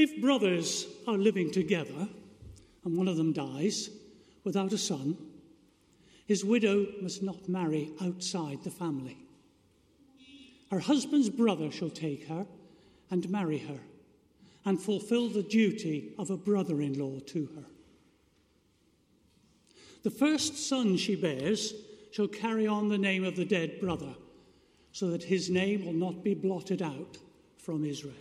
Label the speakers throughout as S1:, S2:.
S1: If brothers are living together and one of them dies without a son, his widow must not marry outside the family. Her husband's brother shall take her and marry her and fulfill the duty of a brother-in-law to her. The first son she bears shall carry on the name of the dead brother, so that his name will not be blotted out from Israel.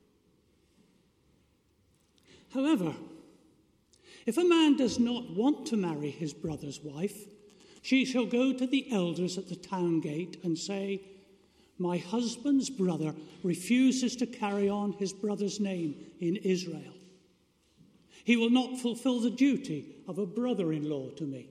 S1: However, if a man does not want to marry his brother's wife, she shall go to the elders at the town gate and say, "My husband's brother refuses to carry on his brother's name in Israel. He will not fulfill the duty of a brother-in-law to me."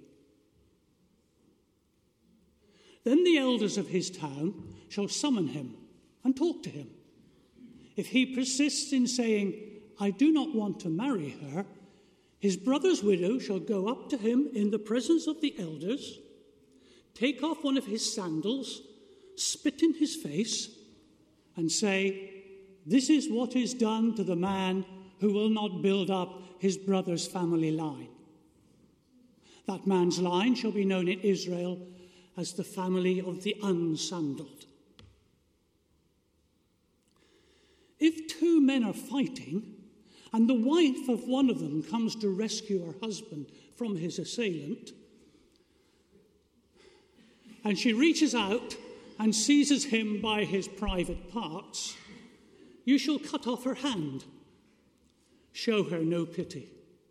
S1: Then the elders of his town shall summon him and talk to him. If he persists in saying, "I do not want to marry her," his brother's widow shall go up to him in the presence of the elders, take off one of his sandals, spit in his face, and say, "This is what is done to the man who will not build up his brother's family line. That man's line shall be known in Israel as the family of the unsandaled." If two men are fighting, and the wife of one of them comes to rescue her husband from his assailant, and she reaches out and seizes him by his private parts, you shall cut off her hand. Show her no pity.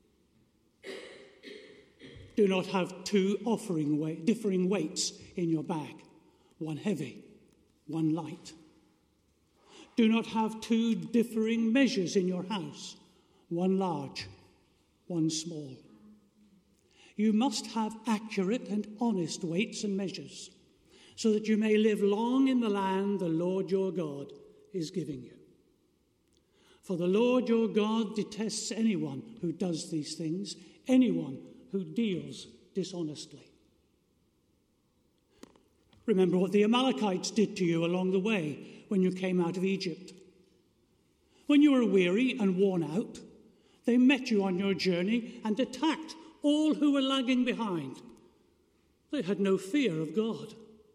S1: Do not have two differing weights in your bag, one heavy, one light. Do not have two differing measures in your house, one large, one small. You must have accurate and honest weights and measures, so that you may live long in the land the Lord your God is giving you. For the Lord your God detests anyone who does these things, anyone who deals dishonestly. Remember what the Amalekites did to you along the way when you came out of Egypt. When you were weary and worn out, they met you on your journey and attacked all who were lagging behind. They had no fear of God.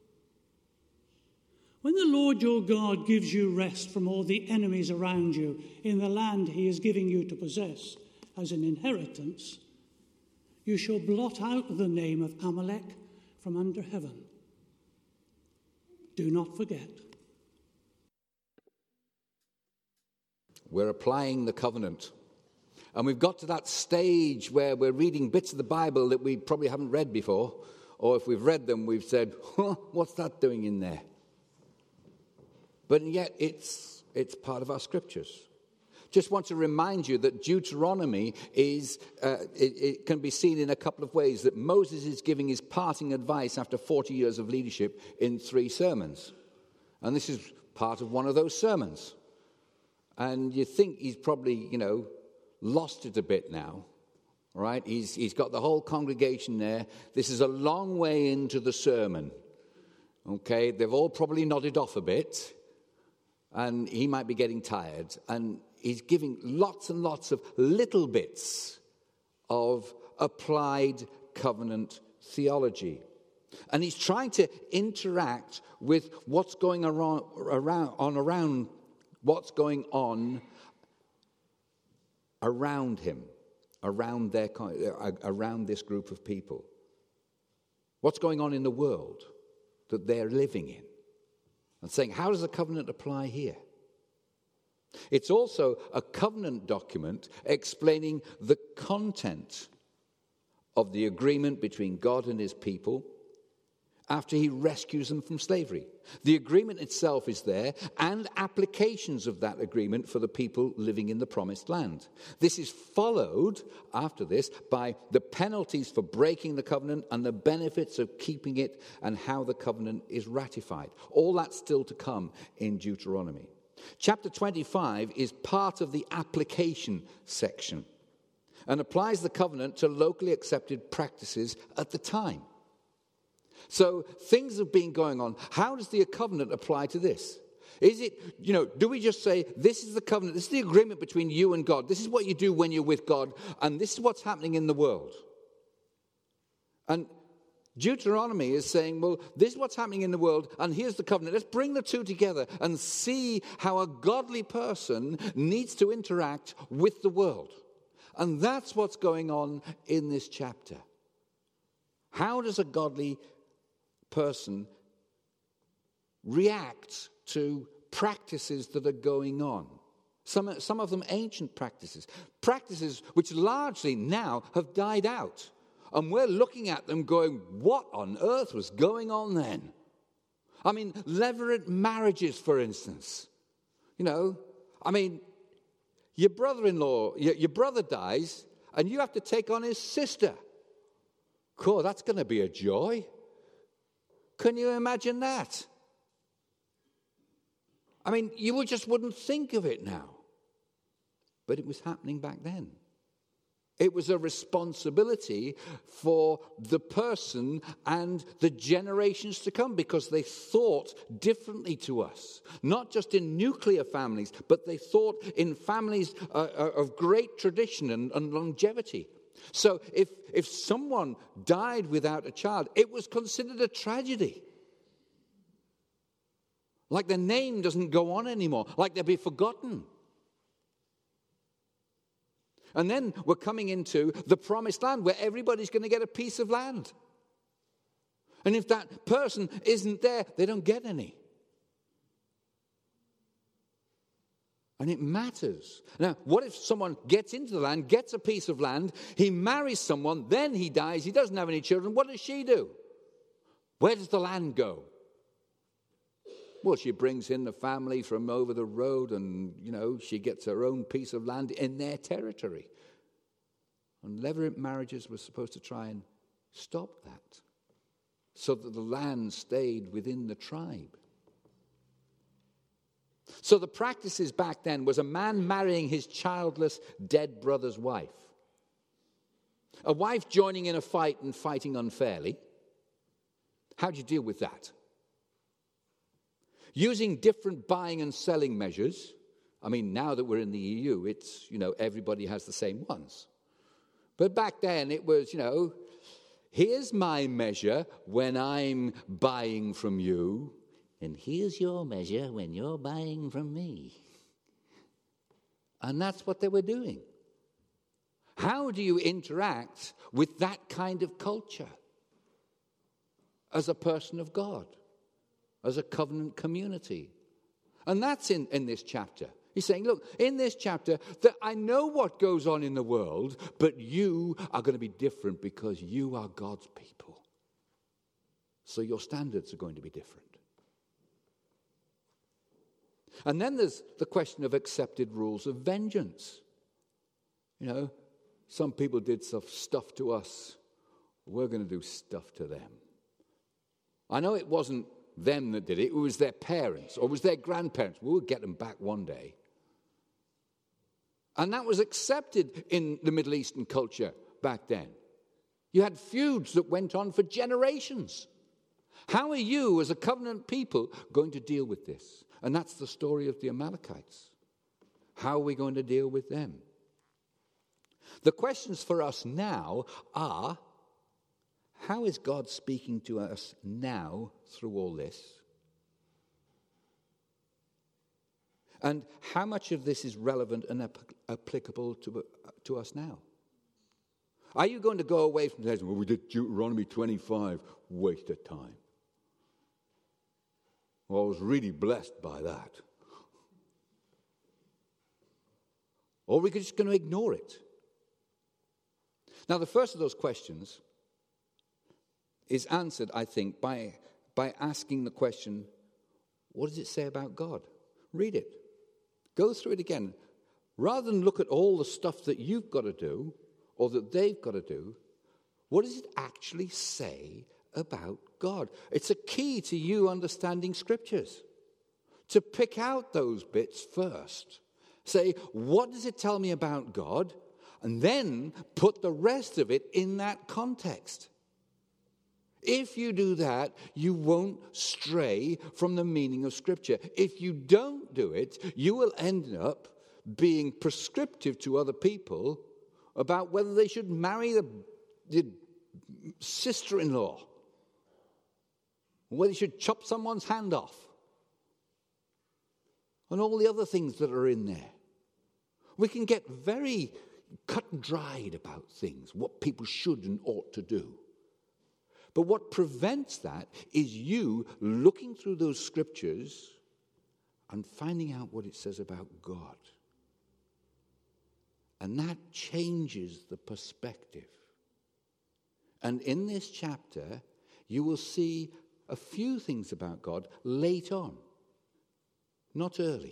S1: When the Lord your God gives you rest from all the enemies around you in the land he is giving you to possess as an inheritance, you shall blot out the name of Amalek from under heaven. Do not forget.
S2: We're applying the covenant. And we've got to that stage where we're reading bits of the Bible that we probably haven't read before. Or if we've read them, we've said, what's that doing in there? But yet it's part of our scriptures. Just want to remind you that Deuteronomy is, it can be seen in a couple of ways, that Moses is giving his parting advice after 40 years of leadership in 3 sermons. And this is part of one of those sermons. And you think he's probably, lost it a bit now, right? He's got the whole congregation there. This is a long way into the sermon, okay? They've all probably nodded off a bit, and he might be getting tired. And he's giving lots and lots of little bits of applied covenant theology. And he's trying to interact with what's going around what's going on around him, around this group of people. What's going on in the world that they're living in. And saying, how does the covenant apply here? It's also a covenant document explaining the content of the agreement between God and his people after he rescues them from slavery. The agreement itself is there, and applications of that agreement for the people living in the promised land. This is followed, after this, by the penalties for breaking the covenant and the benefits of keeping it and how the covenant is ratified. All that's still to come in Deuteronomy. Chapter 25 is part of the application section and applies the covenant to locally accepted practices at the time. So things have been going on. How does the covenant apply to this? Is it, do we just say, this is the covenant, this is the agreement between you and God, this is what you do when you're with God, and this is what's happening in the world? And Deuteronomy is saying, well, this is what's happening in the world, and here's the covenant. Let's bring the two together and see how a godly person needs to interact with the world. And that's what's going on in this chapter. How does a godly person react to practices that are going on? Some of them ancient practices which largely now have died out. And we're looking at them going, what on earth was going on then? I mean, levirate marriages, for instance. Your brother-in-law, your brother dies, and you have to take on his sister. Cool, that's going to be a joy. Can you imagine that? I mean, you just wouldn't think of it now. But it was happening back then. It was a responsibility for the person and the generations to come, because they thought differently to us. Not just in nuclear families, but they thought in families of great tradition and longevity. So if someone died without a child, it was considered a tragedy. Like their name doesn't go on anymore, like they'll be forgotten. And then we're coming into the promised land where everybody's going to get a piece of land. And if that person isn't there, they don't get any. And it matters. Now, what if someone gets into the land, gets a piece of land, he marries someone, then he dies, he doesn't have any children, what does she do? Where does the land go? Well, she brings in the family from over the road and, she gets her own piece of land in their territory. And levirate marriages were supposed to try and stop that so that the land stayed within the tribe. So the practices back then was a man marrying his childless dead brother's wife. A wife joining in a fight and fighting unfairly. How do you deal with that? Using different buying and selling measures. I mean, now that we're in the EU, it's, everybody has the same ones. But back then it was, here's my measure when I'm buying from you, and here's your measure when you're buying from me. And that's what they were doing. How do you interact with that kind of culture as a person of God? As a covenant community. And that's in this chapter. He's saying, look, in this chapter, that I know what goes on in the world, but you are going to be different because you are God's people. So your standards are going to be different. And then there's the question of accepted rules of vengeance. Some people did stuff to us. We're going to do stuff to them. I know it wasn't them that did it. It was their parents or it was their grandparents. We'll get them back one day. And that was accepted in the Middle Eastern culture back then. You had feuds that went on for generations. How are you as a covenant people going to deal with this? And that's the story of the Amalekites. How are we going to deal with them? The questions for us now are, how is God speaking to us now through all this? And how much of this is relevant and applicable to us now? Are you going to go away from saying, well, we did Deuteronomy 25, waste of time? Well, I was really blessed by that. Or are we just going to ignore it? Now, the first of those questions is answered, I think, by asking the question, what does it say about God? Read it. Go through it again. Rather than look at all the stuff that you've got to do or that they've got to do, what does it actually say about God? It's a key to you understanding scriptures. To pick out those bits first. Say, what does it tell me about God? And then put the rest of it in that context. If you do that, you won't stray from the meaning of Scripture. If you don't do it, you will end up being prescriptive to other people about whether they should marry the sister-in-law, or whether they should chop someone's hand off, and all the other things that are in there. We can get very cut and dried about things, what people should and ought to do. But what prevents that is you looking through those scriptures and finding out what it says about God. And that changes the perspective. And in this chapter, you will see a few things about God late on, not early.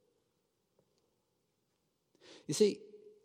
S2: You see,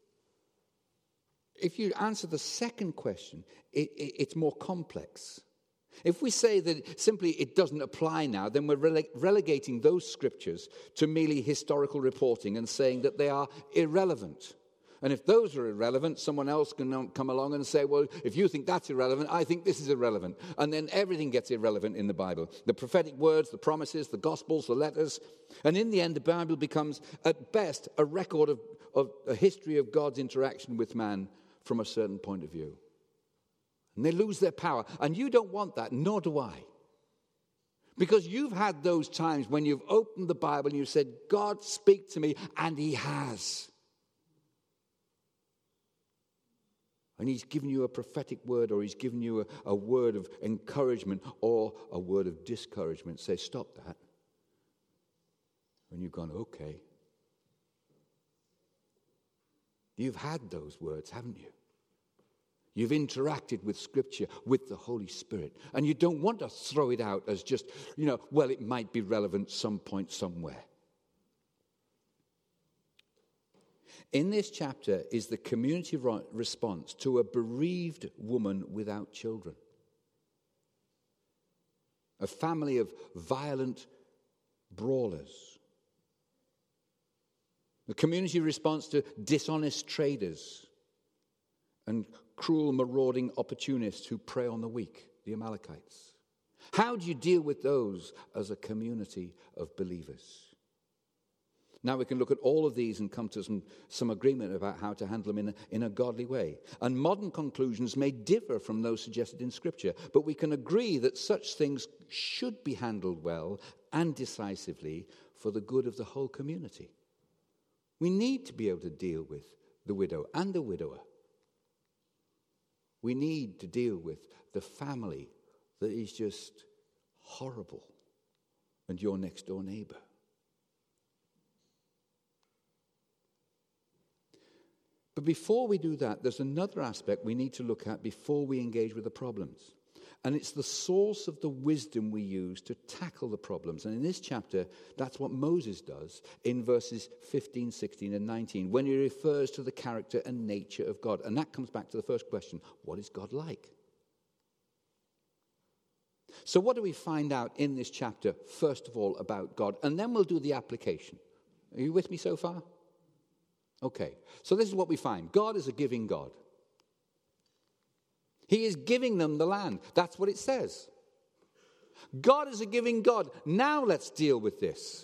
S2: if you answer the second question, it's more complex. If we say that simply it doesn't apply now, then we're relegating those scriptures to merely historical reporting and saying that they are irrelevant. And if those are irrelevant, someone else can come along and say, well, if you think that's irrelevant, I think this is irrelevant. And then everything gets irrelevant in the Bible. The prophetic words, the promises, the gospels, the letters. And in the end, the Bible becomes, at best, a record of a history of God's interaction with man from a certain point of view. And they lose their power. And you don't want that, nor do I. Because you've had those times when you've opened the Bible and you've said, God, speak to me, and he has. And he's given you a prophetic word, or he's given you a word of encouragement or a word of discouragement. Say, stop that. And you've gone, okay. You've had those words, haven't you? You've interacted with Scripture, with the Holy Spirit. And you don't want to throw it out as just, well, it might be relevant some point somewhere. In this chapter is the community response to a bereaved woman without children. A family of violent brawlers. The community response to dishonest traders and cruel, marauding opportunists who prey on the weak, the Amalekites. How do you deal with those as a community of believers? Now we can look at all of these and come to some agreement about how to handle them in a godly way. And modern conclusions may differ from those suggested in Scripture, but we can agree that such things should be handled well and decisively for the good of the whole community. We need to be able to deal with the widow and the widower. We need to deal with the family that is just horrible and your next door neighbor. But before we do that, there's another aspect we need to look at before we engage with the problems. And it's the source of the wisdom we use to tackle the problems. And in this chapter, that's what Moses does in verses 15, 16, and 19, when he refers to the character and nature of God. And that comes back to the first question, what is God like? So what do we find out in this chapter, first of all, about God? And then we'll do the application. Are you with me so far? Okay, so this is what we find. God is a giving God. He is giving them the land. That's what it says. God is a giving God. Now let's deal with this.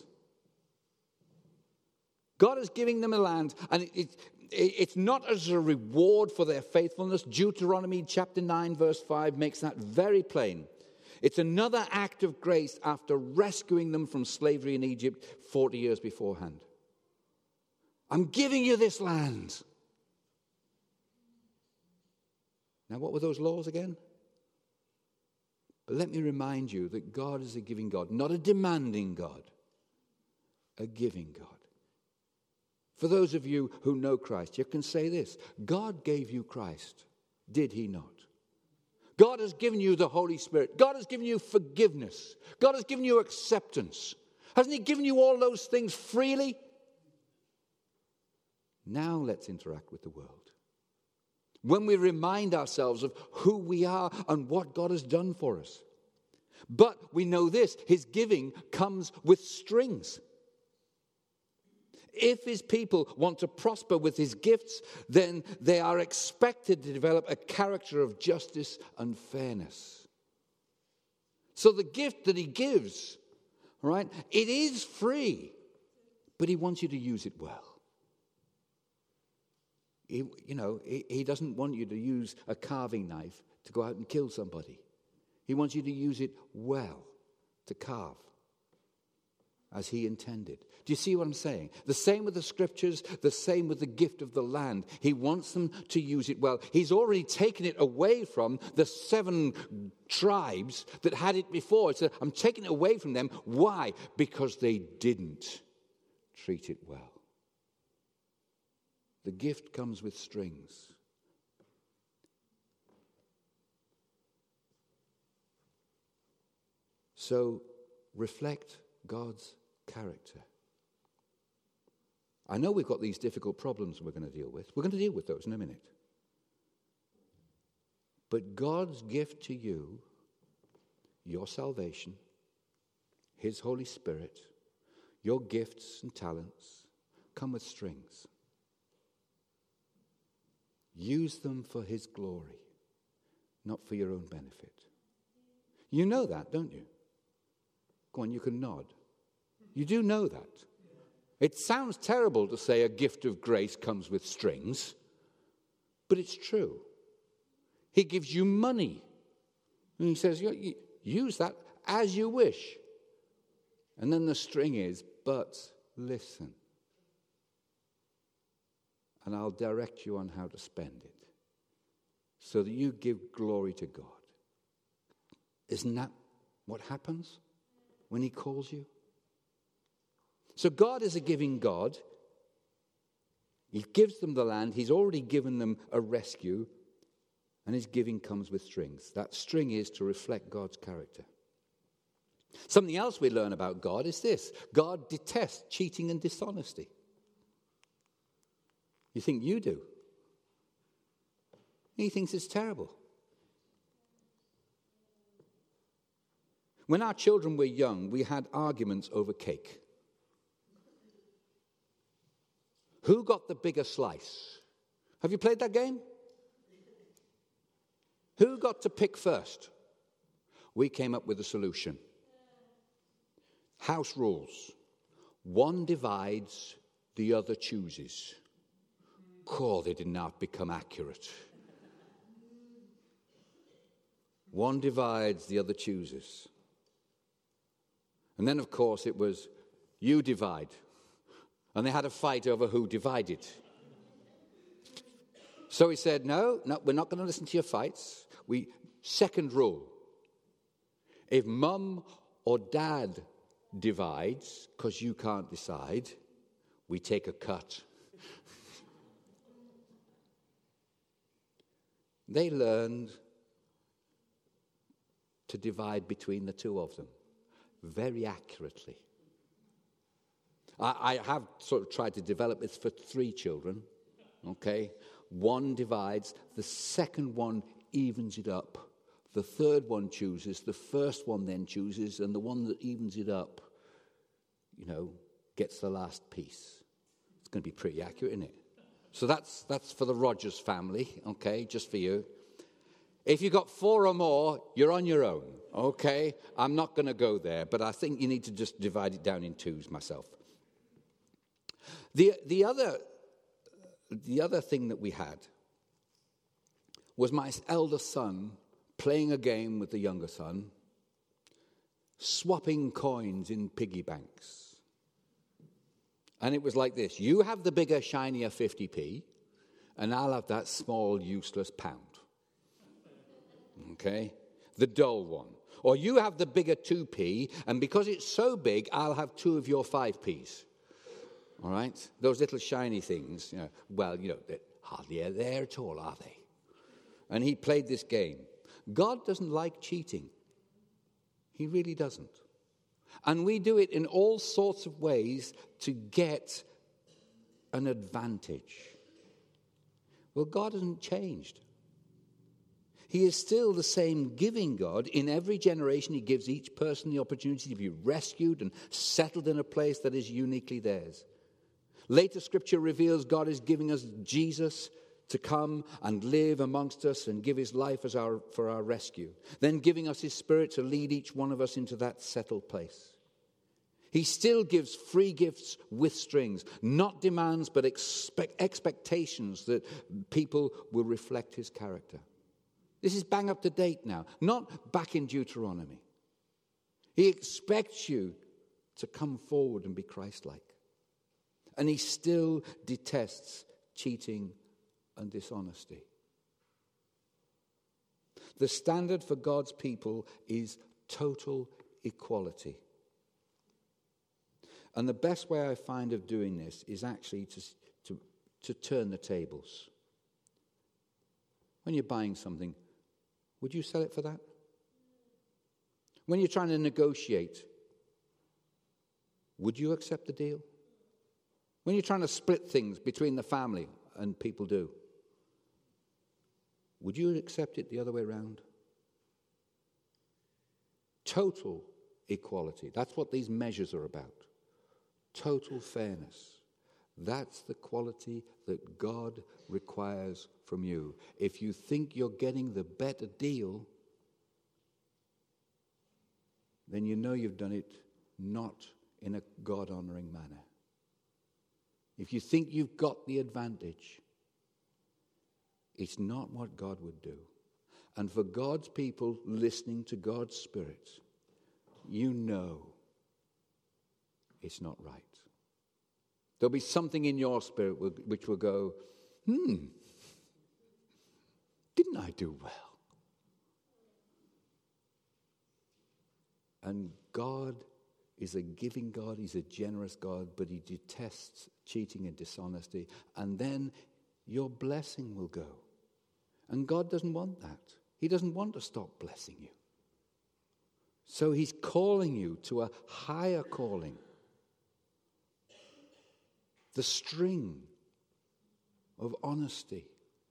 S2: God is giving them a land, and it's not as a reward for their faithfulness. Deuteronomy chapter 9, verse 5 makes that very plain. It's another act of grace after rescuing them from slavery in Egypt 40 years beforehand. I'm giving you this land. Now, what were those laws again? But let me remind you that God is a giving God, not a demanding God, a giving God. For those of you who know Christ, you can say this: God gave you Christ, did he not? God has given you the Holy Spirit. God has given you forgiveness. God has given you acceptance. Hasn't he given you all those things freely? Now let's interact with the world. When we remind ourselves of who we are and what God has done for us. But we know this, his giving comes with strings. If his people want to prosper with his gifts, then they are expected to develop a character of justice and fairness. So the gift that he gives, all right, it is free, but he wants you to use it well. He doesn't want you to use a carving knife to go out and kill somebody. He wants you to use it well, to carve, as he intended. Do you see what I'm saying? The same with the scriptures, the same with the gift of the land. He wants them to use it well. He's already taken it away from the 7 tribes that had it before. So I'm taking it away from them. Why? Because they didn't treat it well. The gift comes with strings. So reflect God's character. I know we've got these difficult problems we're going to deal with. We're going to deal with those in a minute. But God's gift to you, your salvation, his Holy Spirit, your gifts and talents, come with strings. Use them for his glory, not for your own benefit. You know that, don't you? Go on, you can nod. You do know that. It sounds terrible to say a gift of grace comes with strings, but it's true. He gives you money. And he says, use that as you wish. And then the string is, but listen. And I'll direct you on how to spend it so that you give glory to God. Isn't that what happens when he calls you? So God is a giving God. He gives them the land. He's already given them a rescue. And his giving comes with strings. That string is to reflect God's character. Something else we learn about God is this. God detests cheating and dishonesty. You think you do. He thinks it's terrible. When our children were young, we had arguments over cake. Who got the bigger slice? Have you played that game? Who got to pick first? We came up with a solution. House rules. One divides, the other chooses. They did not become accurate. One divides, the other chooses. And then, of course, it was you divide. And they had a fight over who divided. So he said, no, we're not going to listen to your fights. Second rule. If mum or dad divides, because you can't decide, we take a cut. They learned to divide between the two of them very accurately. I have sort of tried to develop this for 3 children, okay? One divides, the second one evens it up, the third one chooses, the first one then chooses, and the one that evens it up, gets the last piece. It's going to be pretty accurate, isn't it? So that's for the Rogers family, okay, just for you. If you've got 4 or more, you're on your own, okay? I'm not going to go there, but I think you need to just divide it down in 2s myself. The other thing that we had was my elder son playing a game with the younger son, swapping coins in piggy banks. And it was like this. You have the bigger, shinier 50p, and I'll have that small, useless pound. Okay? The dull one. Or you have the bigger 2p, and because it's so big, I'll have 2 of your 5p's. All right? Those little shiny things, they're hardly there at all, are they? And he played this game. God doesn't like cheating. He really doesn't. And we do it in all sorts of ways to get an advantage. Well, God hasn't changed. He is still the same giving God. In every generation, he gives each person the opportunity to be rescued and settled in a place that is uniquely theirs. Later scripture reveals God is giving us Jesus to come and live amongst us and give his life for our rescue, then giving us his Spirit to lead each one of us into that settled place. He still gives free gifts with strings, not demands, but expectations that people will reflect his character. This is bang up to date now, not back in Deuteronomy. He expects you to come forward and be Christ-like. And he still detests cheating and dishonesty. The standard for God's people is total equality. And the best way I find of doing this is actually to turn the tables. When you're buying something, would you sell it for that? When you're trying to negotiate, would you accept the deal? When you're trying to split things between the family, and people do, would you accept it the other way around? Total equality. That's what these measures are about. Total fairness. That's the quality that God requires from you. If you think you're getting the better deal, then you know you've done it not in a God-honoring manner. If you think you've got the advantage, it's not what God would do. And for God's people listening to God's Spirit, you know it's not right. There'll be something in your spirit which will go, didn't I do well? And God is a giving God, he's a generous God, but he detests cheating and dishonesty. And then your blessing will go. And God doesn't want that. He doesn't want to stop blessing you. So he's calling you to a higher calling. The string of honesty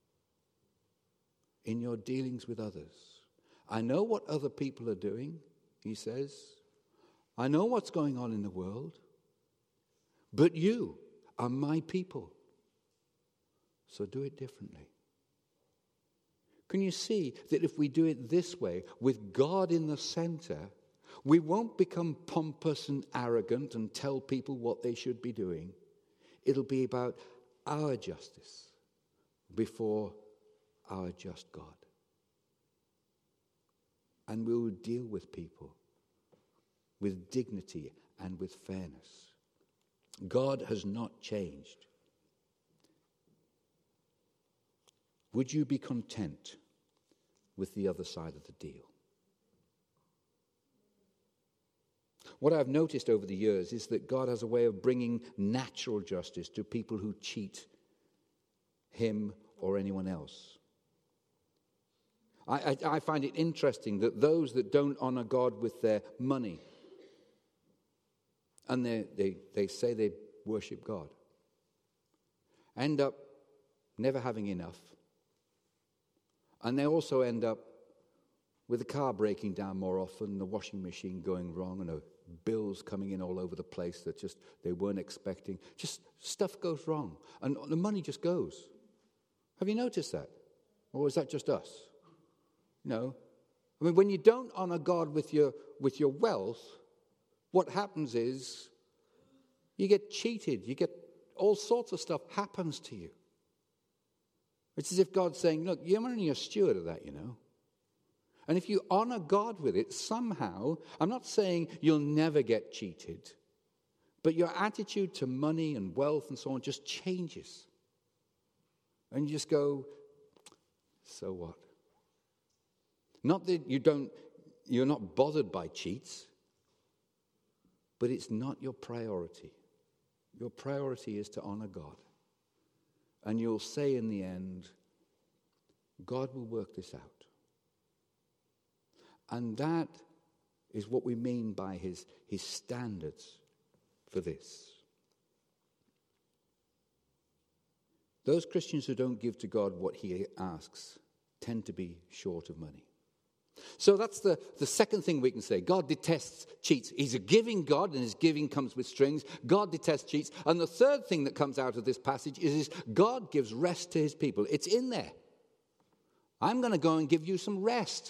S2: in your dealings with others. I know what other people are doing, he says. I know what's going on in the world. But you are my people. So do it differently. Can you see that if we do it this way, with God in the center, we won't become pompous and arrogant and tell people what they should be doing. It'll be about our justice before our just God. And we will deal with people with dignity and with fairness. God has not changed. Would you be content with the other side of the deal? What I've noticed over the years is that God has a way of bringing natural justice to people who cheat him or anyone else. I find it interesting that those that don't honor God with their money, and they say they worship God, end up never having enough. And they also end up with the car breaking down more often, the washing machine going wrong, and the bills coming in all over the place that just they weren't expecting. Just stuff goes wrong, and the money just goes. Have you noticed that? Or is that just us? No. I mean, when you don't honor God with your wealth, what happens is you get cheated. You get all sorts of stuff happens to you. It's as if God's saying, look, you're only a steward of that, you know. And if you honor God with it, somehow, I'm not saying you'll never get cheated, but your attitude to money and wealth and so on just changes. And you just go, so what? Not that you're not bothered by cheats, but it's not your priority. Your priority is to honor God. And you'll say in the end, God will work this out. And that is what we mean by his standards for this. Those Christians who don't give to God what he asks tend to be short of money. So that's the second thing we can say. God detests cheats. He's a giving God, and his giving comes with strings. God detests cheats. And the third thing that comes out of this passage is God gives rest to his people. It's in there. I'm going to go and give you some rest.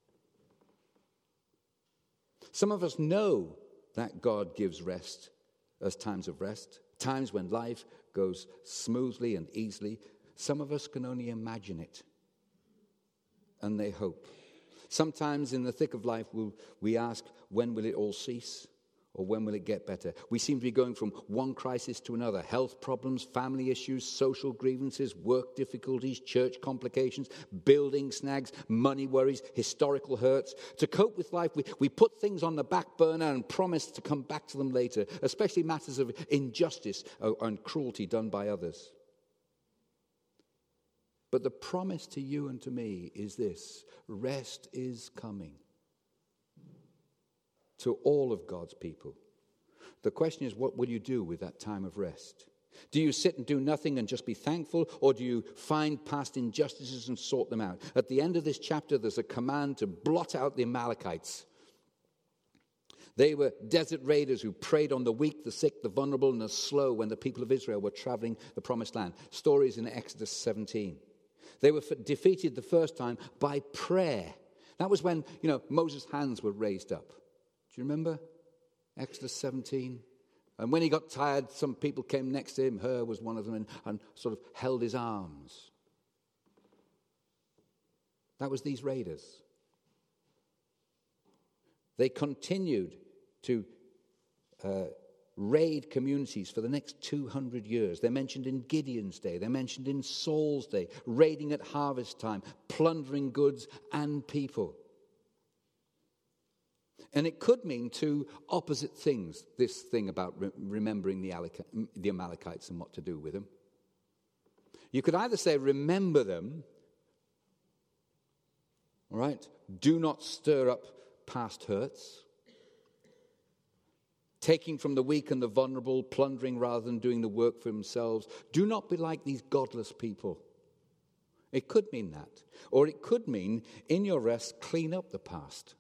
S2: Some of us know that God gives rest as times of rest, times when life goes smoothly and easily. Some of us can only imagine it, and they hope. Sometimes in the thick of life, we ask, when will it all cease? Or when will it get better? We seem to be going from one crisis to another. Health problems, family issues, social grievances, work difficulties, church complications, building snags, money worries, historical hurts. To cope with life, we put things on the back burner and promise to come back to them later, especially matters of injustice and cruelty done by others. But the promise to you and to me is this: rest is coming to all of God's people. The question is, what will you do with that time of rest? Do you sit and do nothing and just be thankful, or do you find past injustices and sort them out? At the end of this chapter, there's a command to blot out the Amalekites. They were desert raiders who preyed on the weak, the sick, the vulnerable, and the slow when the people of Israel were traveling the promised land. Stories in Exodus 17. They were defeated the first time by prayer. That was when, Moses' hands were raised up. Do you remember? Exodus 17. And when he got tired, some people came next to him. Hur was one of them, and sort of held his arms. That was these raiders. They continued to raid communities for the next 200 years. They're mentioned in Gideon's day. They're mentioned in Saul's day. Raiding at harvest time, plundering goods and people. And it could mean two opposite things, this thing about remembering the Amalekites and what to do with them. You could either say, remember them, all right? Do not stir up past hurts. Taking from the weak and the vulnerable, plundering rather than doing the work for themselves. Do not be like these godless people. It could mean that. Or it could mean, in your rest, clean up the past.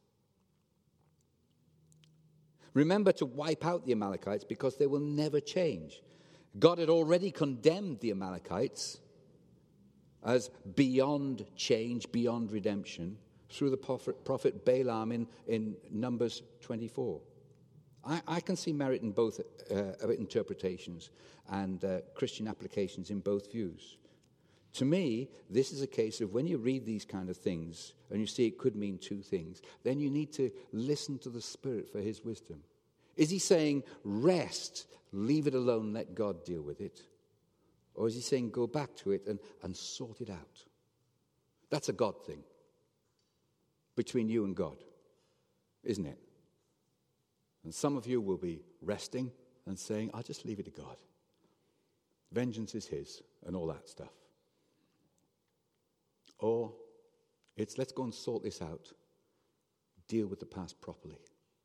S2: Remember to wipe out the Amalekites because they will never change. God had already condemned the Amalekites as beyond change, beyond redemption, through the prophet Balaam in Numbers 24. I can see merit in both interpretations and Christian applications in both views. To me, this is a case of when you read these kind of things and you see it could mean two things, then you need to listen to the Spirit for his wisdom. Is he saying, rest, leave it alone, let God deal with it? Or is he saying, go back to it and sort it out? That's a God thing between you and God, isn't it? And some of you will be resting and saying, I'll just leave it to God. Vengeance is his and all that stuff. Or it's let's go and sort this out. Deal with the past properly.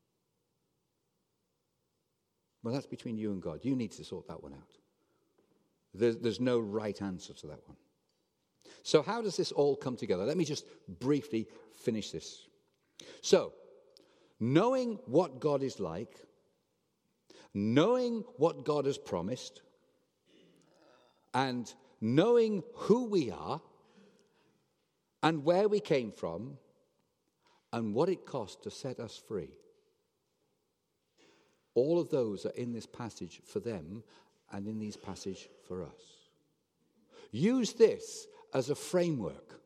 S2: Well, that's between you and God. You need to sort that one out. There's no right answer to that one. So how does this all come together? Let me just briefly finish this. So, knowing what God is like, knowing what God has promised, and knowing who we are, and where we came from, and what it cost to set us free. All of those are in this passage for them, and in this passage for us. Use this as a framework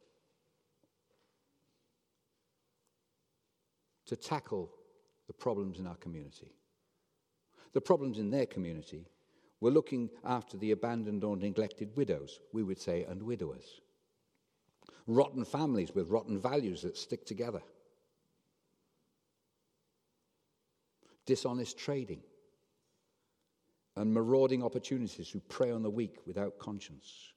S2: to tackle the problems in our community. The problems in their community were looking after the abandoned or neglected widows, we would say, and widowers. Rotten families with rotten values that stick together. Dishonest trading. And marauding opportunities who prey on the weak without conscience.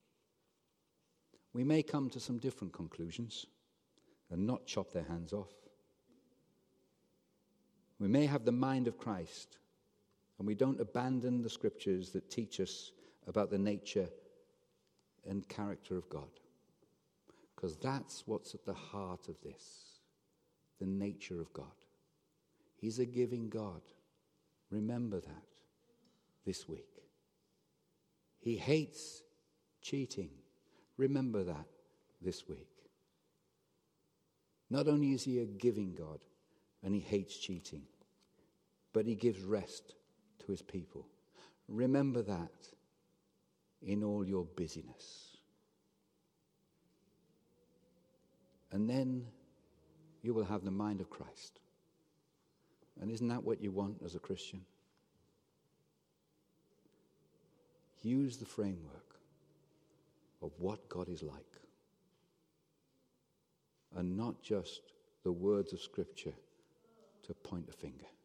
S2: We may come to some different conclusions and not chop their hands off. We may have the mind of Christ, and we don't abandon the scriptures that teach us about the nature and character of God. Because that's what's at the heart of this. the nature of God. He's a giving God. Remember that this week. He hates cheating. Remember that this week. Not only is he a giving God and he hates cheating, but he gives rest to his people. Remember that in all your busyness. And then you will have the mind of Christ. And isn't that what you want as a Christian? Use the framework of what God is like. And not just the words of Scripture to point a finger.